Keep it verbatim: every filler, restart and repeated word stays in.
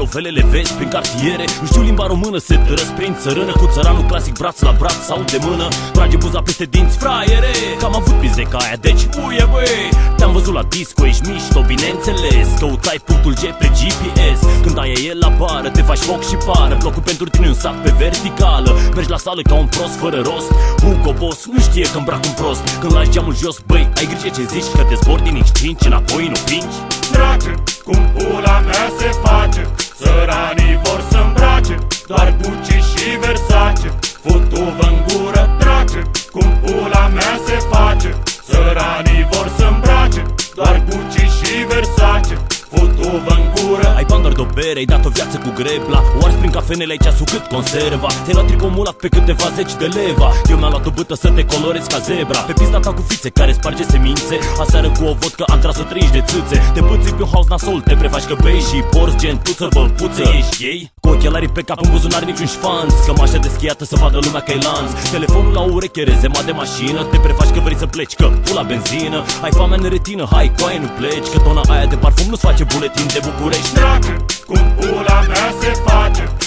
novele le vezi prin cartiere. Nu știu limba română, se te răsprind țărână cu țăranul clasic braț la braț sau de mână. Trage buza peste dinți, fraiere, că am avut pizde ca aia, deci uie băi. Te-am văzut la disco, ești mișto, bineînțeles. Căutai punctul G pe G P S. Când aia e la bară, te faci foc și pară. Blocul pentru tine un sac pe verticală. Mergi la sală ca un prost fără rost. Hugo Boss nu știe că îmbrac un prost. Când lași geamul jos, băi, ai grijă ce zici, că te zbori din X cinci, înapoi nu pingi. Drace, cum pula mea se face, țăranii vor să îmbrace doar Gucci și Versace. Futu-vă-n gură, drace, cum pula mea se face, țăranii vor să îmbrace doar Gucci și Versace. Futu-vă-n gură. Ai bani doar de-o bere, ai dat o viață cu grebla. O ars prin cafenele, ai ceasul cât conserva. Ți-ai luat tricou mulat pe câteva zeci de leva. Eu mi-am luat o bâtă să te colorezi ca zebra. Pe pista ta cu fițe care sparge semințe. Aseară cu o vodcă am tras-o treizeci de țâțe. Te pâții pe un house nasol, te prefaci că bei și porți gen tuță, bălpuță. Ești gay? Cu ochelarii pe cap, în buzunar niciun șfanț. Cămașa deschiată să vadă lumea că-i lanț. Telefonul la ureche, rezemat de mașină. Te prefaci că vrei să pleci, că pula benzină. Ai foamea în retină, hai coaie nu pleci. Că tona aia de parfum nu-ți face buletin de București. Drace, cum pula mea se face,